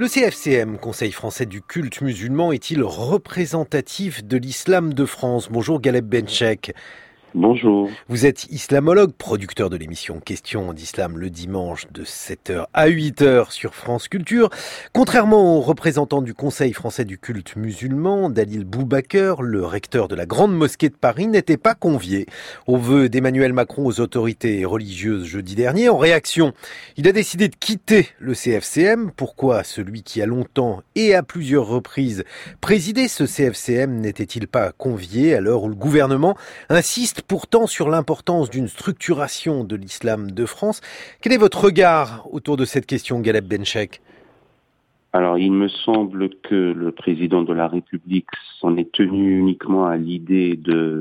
Le CFCM, Conseil français du culte musulman, est-il représentatif de l'islam de France? Bonjour Galeb Benchek. Bonjour. Vous êtes islamologue, producteur de l'émission Questions d'Islam le dimanche de 7h à 8h sur France Culture. Contrairement aux représentants du Conseil français du culte musulman, Dalil Boubaker, le recteur de la Grande Mosquée de Paris, n'était pas convié aux vœux d'Emmanuel Macron aux autorités religieuses jeudi dernier. En réaction, il a décidé de quitter le CFCM. Pourquoi celui qui a longtemps et à plusieurs reprises présidé ce CFCM n'était-il pas convié à l'heure où le gouvernement insiste pourtant sur l'importance d'une structuration de l'islam de France? Quel est votre regard autour de cette question, Galeb Benchek? Alors, il me semble que le président de la République s'en est tenu uniquement à l'idée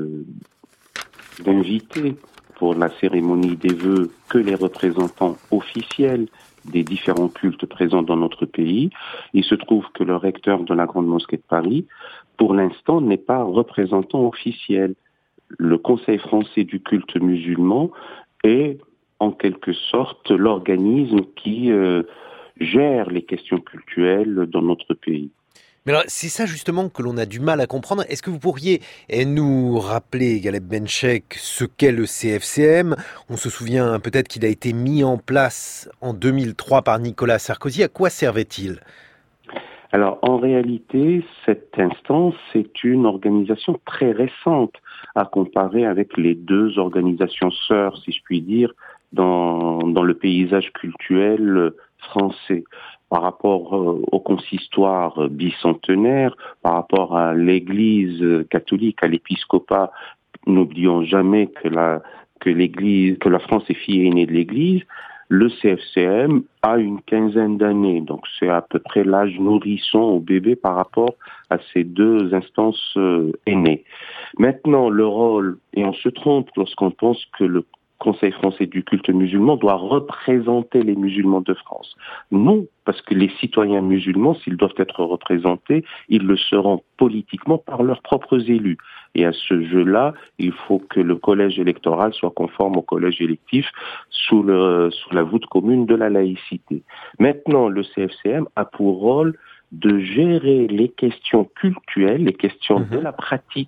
d'inviter pour la cérémonie des vœux que les représentants officiels des différents cultes présents dans notre pays. Il se trouve que le recteur de la Grande Mosquée de Paris, pour l'instant, n'est pas représentant officiel. Le Conseil français du culte musulman est en quelque sorte l'organisme qui gère les questions cultuelles dans notre pays. Mais alors, c'est ça justement que l'on a du mal à comprendre. Est-ce que vous pourriez nous rappeler, Galeb Benchek, ce qu'est le CFCM? On se souvient peut-être qu'il a été mis en place en 2003 par Nicolas Sarkozy. À quoi servait-il? Alors, en réalité, cette instance, c'est une organisation très récente à comparer avec les deux organisations sœurs, si je puis dire, dans le paysage culturel français. Par rapport au consistoire bicentenaire, par rapport à l'Église catholique, à l'épiscopat, n'oublions jamais que la France est fille aînée de l'Église. Le CFCM a une quinzaine d'années, donc c'est à peu près l'âge nourrisson au bébé par rapport à ces deux instances aînées. Maintenant, le rôle, et on se trompe lorsqu'on pense que le Conseil français du culte musulman doit représenter les musulmans de France. Non, parce que les citoyens musulmans, s'ils doivent être représentés, ils le seront politiquement par leurs propres élus. Et à ce jeu-là, il faut que le collège électoral soit conforme au collège électif sous la voûte commune de la laïcité. Maintenant, le CFCM a pour rôle de gérer les questions cultuelles, les questions de la pratique.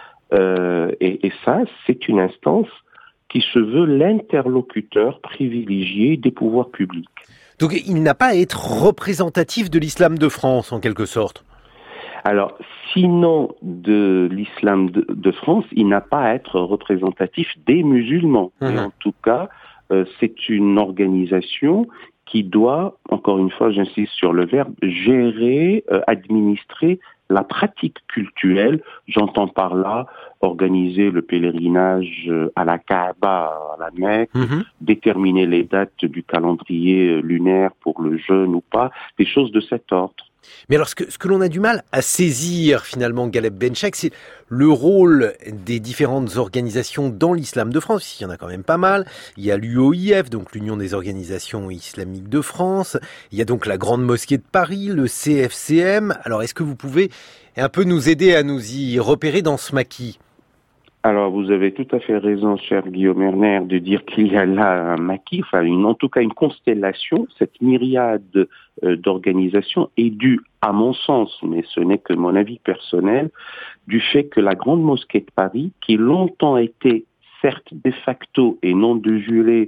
Et ça, c'est une instance qui se veut l'interlocuteur privilégié des pouvoirs publics. Donc il n'a pas à être représentatif de l'islam de France, en quelque sorte. Alors, sinon de l'islam de France, il n'a pas à être représentatif des musulmans. Et en tout cas, c'est une organisation qui doit, encore une fois, j'insiste sur le verbe, gérer, administrer la pratique culturelle. J'entends par là organiser le pèlerinage à la Kaaba, à la Mecque, déterminer les dates du calendrier lunaire pour le jeûne ou pas, des choses de cet ordre. Mais alors, ce que l'on a du mal à saisir, finalement, Galeb Benchek, c'est le rôle des différentes organisations dans l'islam de France. Il y en a quand même pas mal. Il y a l'UOIF, donc l'Union des organisations islamiques de France. Il y a donc la Grande Mosquée de Paris, le CFCM. Alors, est-ce que vous pouvez un peu nous aider à nous y repérer dans ce maquis ? Alors, vous avez tout à fait raison, cher Guillaume Erner, de dire qu'il y a là un maquis, en tout cas une constellation. Cette myriade d'organisations est due, à mon sens, mais ce n'est que mon avis personnel, du fait que la Grande Mosquée de Paris, qui longtemps était, certes de facto et non de jure,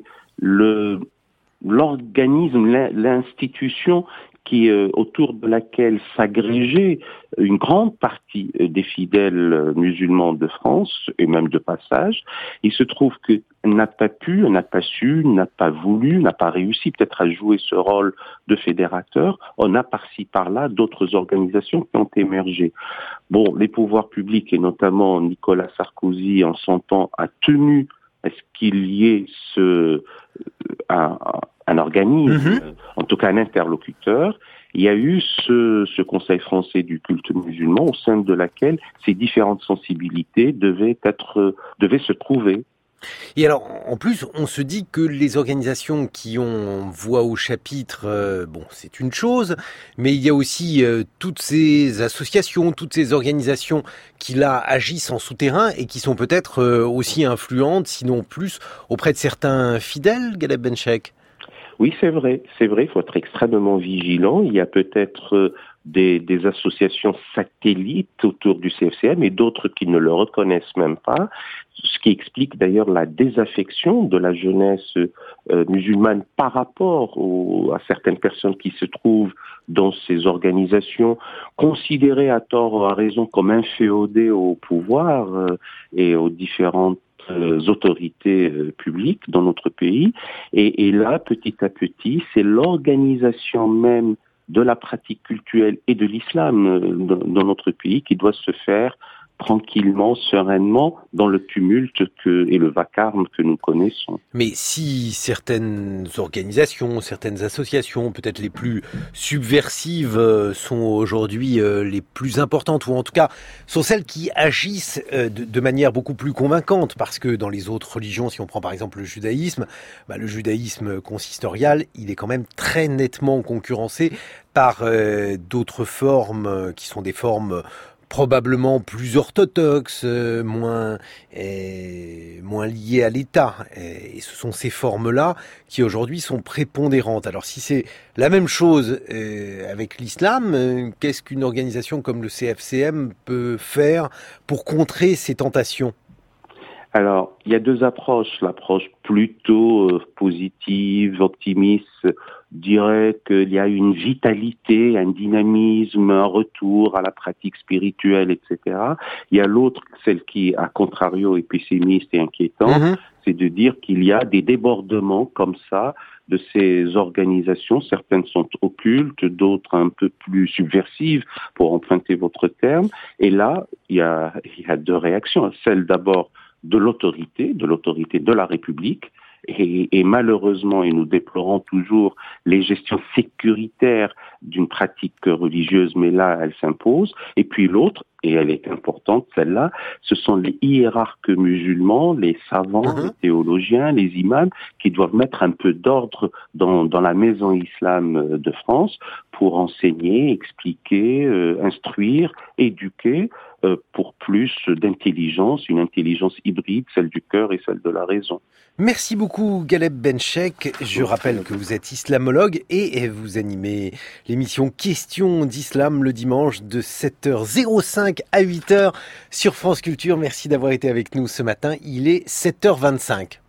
l'organisme, l'institution autour de laquelle s'agrégeait une grande partie des fidèles musulmans de France et même de passage, il se trouve que n'a pas su, n'a pas voulu, n'a pas réussi peut-être à jouer ce rôle de fédérateur. On a par-ci par-là d'autres organisations qui ont émergé. Bon, les pouvoirs publics et notamment Nicolas Sarkozy en son temps a tenu à ce qu'il y ait un organisme, en tout cas un interlocuteur. Il y a eu ce Conseil français du culte musulman au sein de laquelle ces différentes sensibilités devaient se trouver. Et alors, en plus, on se dit que les organisations qui ont voix au chapitre, c'est une chose, mais il y a aussi toutes ces associations, toutes ces organisations qui là agissent en souterrain et qui sont peut-être aussi influentes, sinon plus, auprès de certains fidèles, Galeb Benchek. Oui, c'est vrai, il faut être extrêmement vigilant. Il y a peut-être des associations satellites autour du CFCM et d'autres qui ne le reconnaissent même pas, ce qui explique d'ailleurs la désaffection de la jeunesse musulmane par rapport à certaines personnes qui se trouvent dans ces organisations, considérées à tort ou à raison comme inféodées au pouvoir et aux différentes autorités publiques dans notre pays. Et là, petit à petit, c'est l'organisation même de la pratique culturelle et de l'islam dans notre pays qui doit se faire tranquillement, sereinement, dans le tumulte et le vacarme que nous connaissons. Mais si certaines organisations, certaines associations, peut-être les plus subversives, sont aujourd'hui les plus importantes, ou en tout cas sont celles qui agissent de manière beaucoup plus convaincante, parce que dans les autres religions, si on prend par exemple le judaïsme consistorial, il est quand même très nettement concurrencé par d'autres formes qui sont des formes probablement plus orthodoxes, moins liées à l'État. Et ce sont ces formes-là qui aujourd'hui sont prépondérantes. Alors si c'est la même chose avec l'islam, qu'est-ce qu'une organisation comme le CFCM peut faire pour contrer ces tentations ? Alors, il y a deux approches. L'approche plutôt positive, optimiste, dirait qu'il y a une vitalité, un dynamisme, un retour à la pratique spirituelle, etc. Il y a l'autre, celle qui, à contrario, est pessimiste et inquiétante, c'est de dire qu'il y a des débordements comme ça de ces organisations. Certaines sont occultes, d'autres un peu plus subversives, pour emprunter votre terme. Et là, il y a deux réactions. Celle d'abord de l'autorité de la République, et malheureusement, et nous déplorons toujours les gestions sécuritaires d'une pratique religieuse, mais là, elle s'impose. Et puis l'autre, et elle est importante, celle-là, ce sont les hiérarques musulmans, les savants, les théologiens, les imams, qui doivent mettre un peu d'ordre dans la maison islam de France pour enseigner, expliquer, instruire, éduquer, pour plus d'intelligence, une intelligence hybride, celle du cœur et celle de la raison. Merci beaucoup Galeb Benchek. Je rappelle que vous êtes islamologue et vous animez l'émission Questions d'Islam le dimanche de 7h05 à 8h sur France Culture. Merci d'avoir été avec nous ce matin. Il est 7h25.